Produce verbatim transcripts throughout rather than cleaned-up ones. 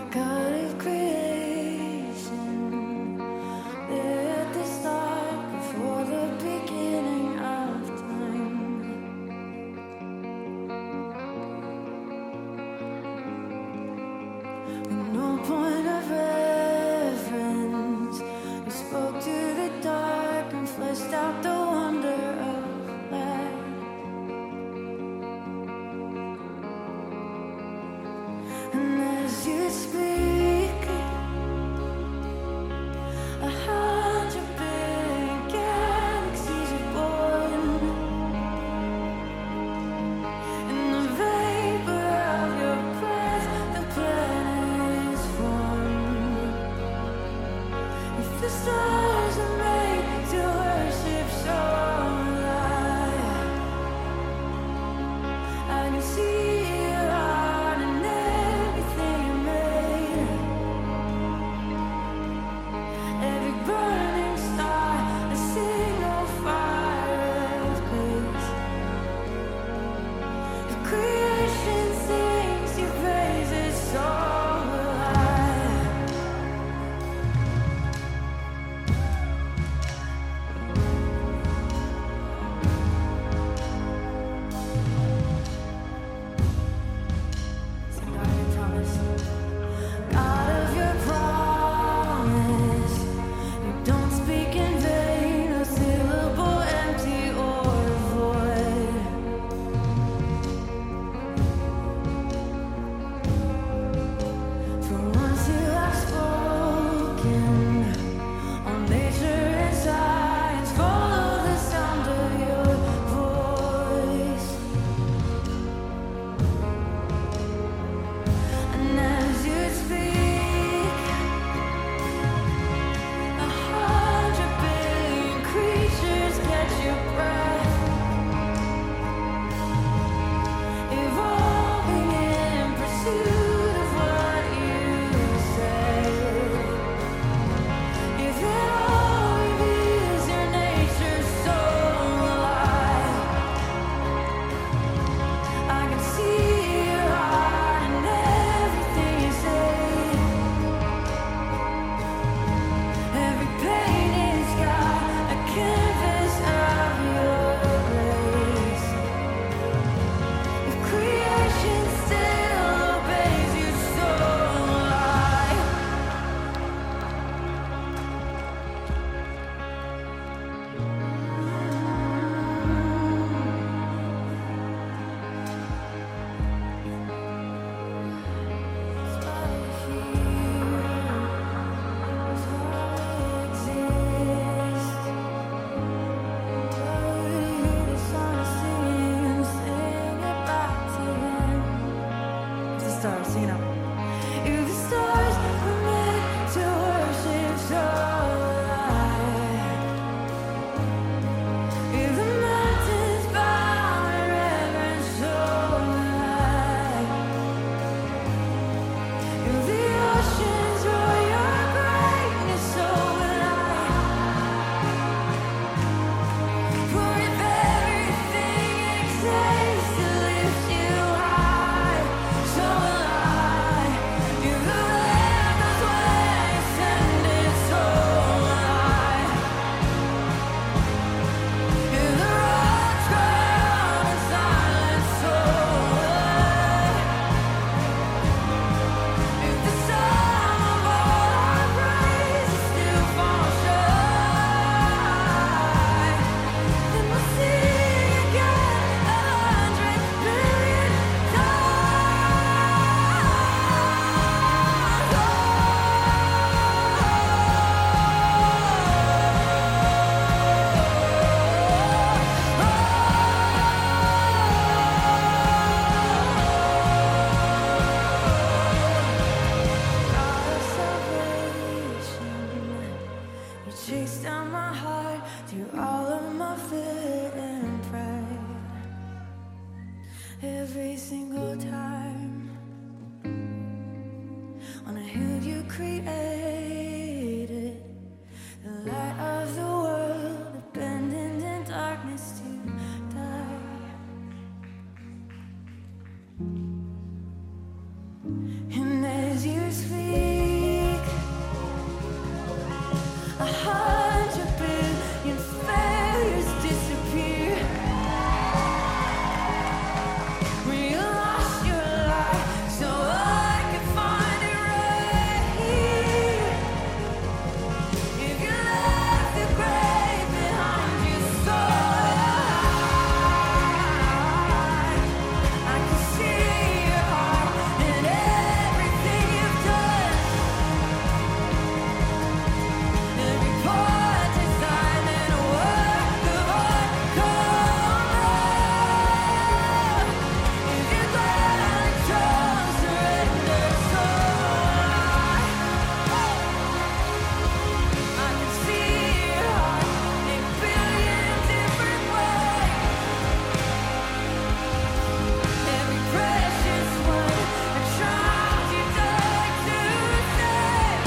God of creation, there at the start, before the beginning of time. With no point of reference, you spoke to the dark and fleshed out the wonder of life. And as you speak, a hundred billion galaxies are born. In the vapor of your breath, the planets form. If the stars are made to worship so alive, I can see your heart and everything you made. Every burning star, a signal fire of grace. If creation sings your praises so alive. So God of your promise, God of your promise, you don't speak in vain, a syllable empty or void. For once you have spoken, all nature and science follow the sound of your voice. And as you speak, a hundred billion creatures catch your breath, evolving in pursuit of what you say. If it all reveals your nature so alive, I can see your heart and everything you say. Every painted sky, a canvas of your grace. If creation still obeys you so alive. Stars, sing it out. If the stars were meant to worship so alive, if the mountains bow in reverence so alive, if the oceans roar your greatness so alive, for if everything exists to lift you high, so alive, if the land was where you ascended so alive, if the rocks cry out in silence so alive, if the sum of all our praises still falls short, then we'll sing again a hundred billion God of salvation, you chase down my heart through all of my fear and pride. Every single time on a hill you created, the light of the world, abandoned in darkness to die. And as you speak. A hundred billion failures disappear when you lost your life, so I can find it right here. If you left the grave behind you so high, I can see your heart in everything you've done. Every poor design and a work of art come out. If you gladly chose surrender, so I can see your heart in a billion different ways. Every precious one, a child you died to save.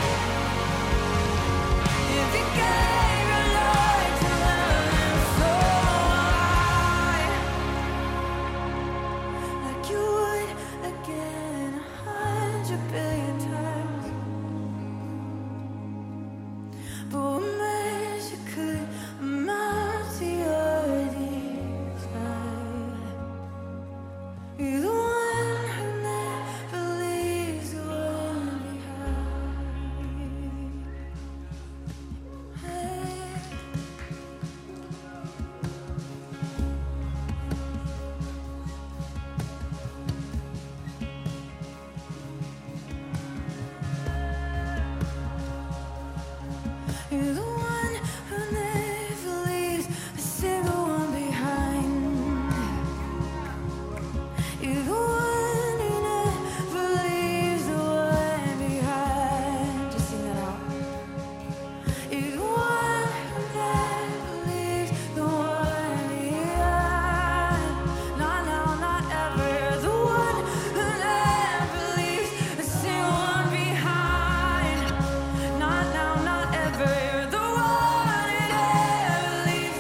If you gave your life to learn so high, like you would again a hundred billion times. But what measure could amount to your desire? You're the one who never leaves the one behind. Hey. You're the one who never leaves a single one behind. You're the one who never leaves the one behind. Just sing that out. You're the one who never leaves the one behind. Not now, not ever. You're the one who never leaves a single one behind. Not now, not ever. You're the one who never leaves.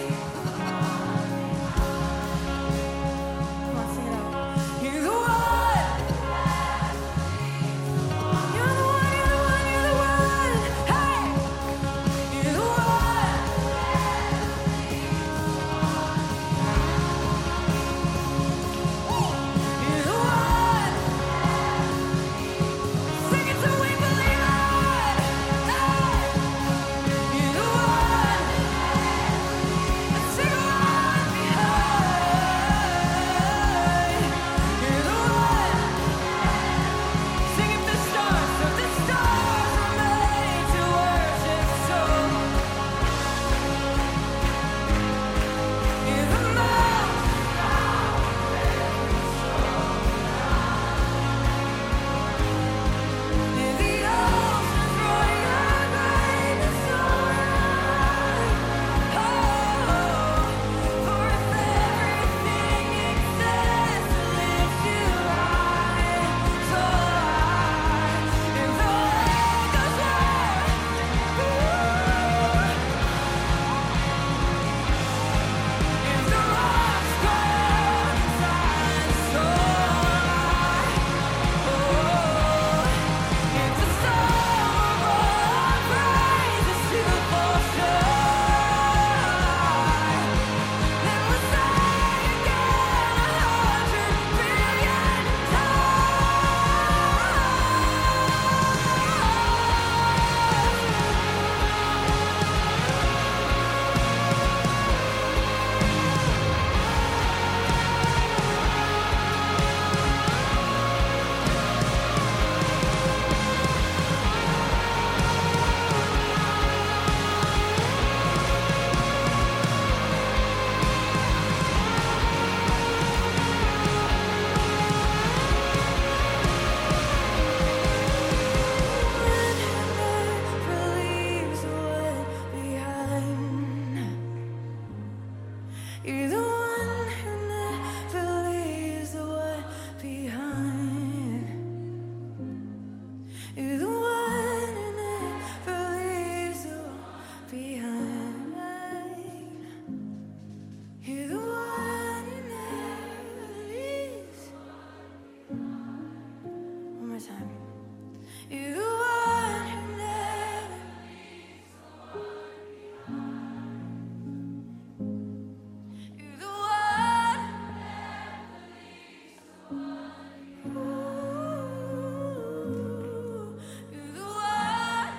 Come on, sing it out. You're the one. You're the one, you're the one, you're the one. Hey! You're the one. You're the one. Sing it till we believe it. Hey! You're the one. Let's sing one behind. You're the one. Sing if the stars, if the stars were made to worship so. You're the most. In the oceans roar your greatness so high. Oh, for if everything exists to lift you high, so high. If the world goes round, if the rocks cry silent, so high. If the storm of all praises to fall shine, then we'll sing again a hundred billion never leaves the one behind. You're the one who never leaves the one behind. You're the one who never leaves the one behind. You're the one who never leaves. One more time. You're the one who never You're the one Ooh, you're the one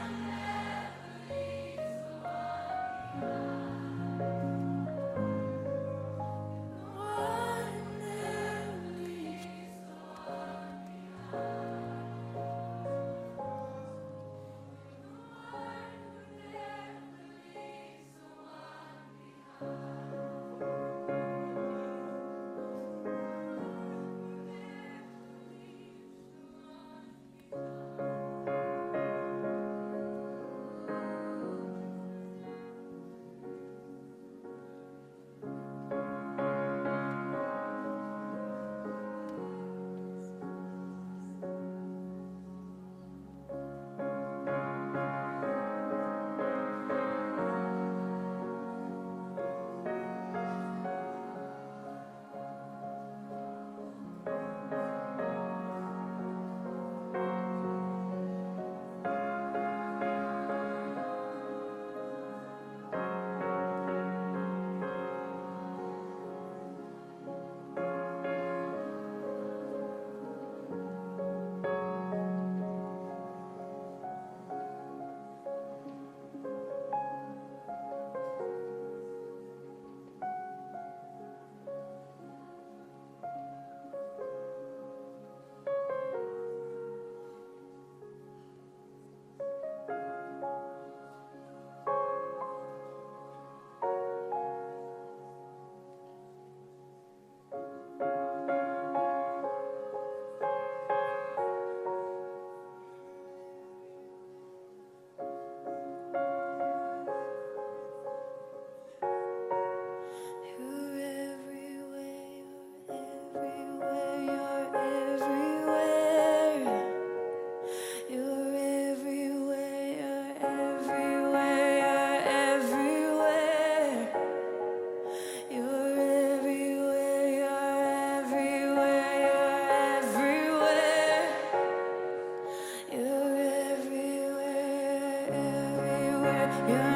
You're everywhere, you're everywhere, you're everywhere. You're everywhere, you're everywhere, you're everywhere, you're everywhere, you're everywhere, everywhere, you're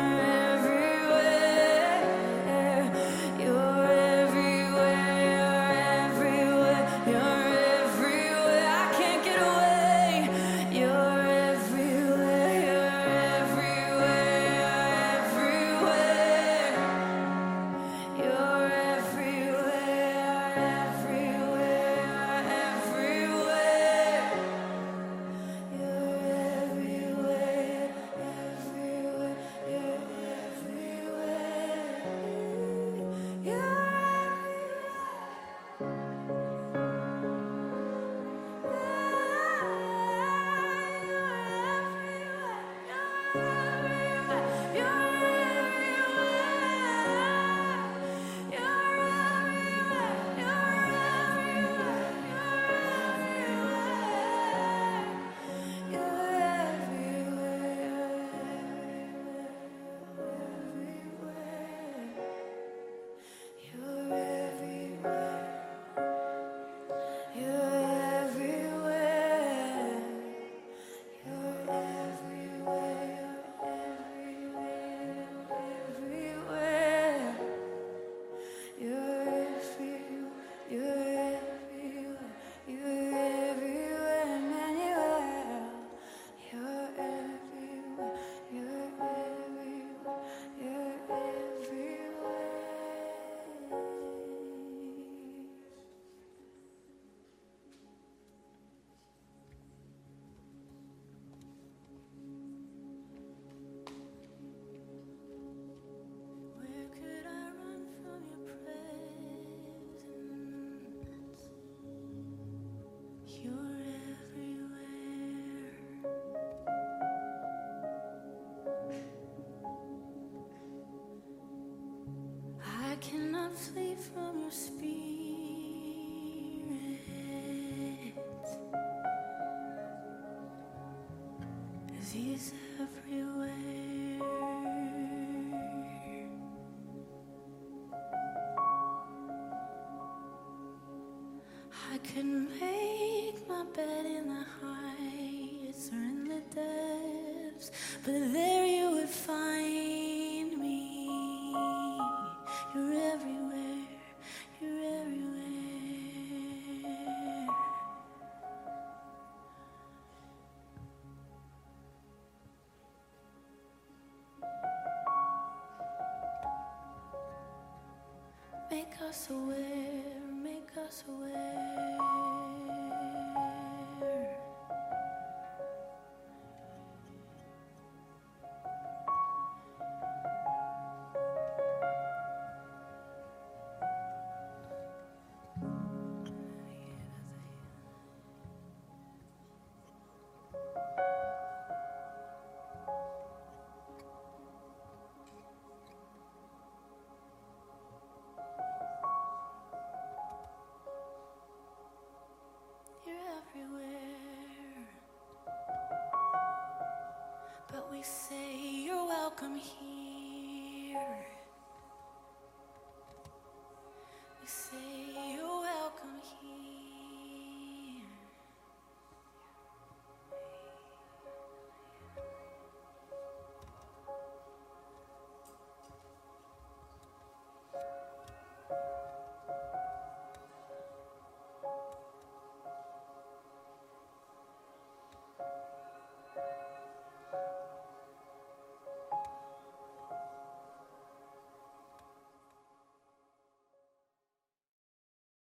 cannot flee from your spirit, 'cause he's everywhere. I could make my bed in the heights or in the but there you would find me. You're everywhere, you're everywhere. Make us aware, make us aware.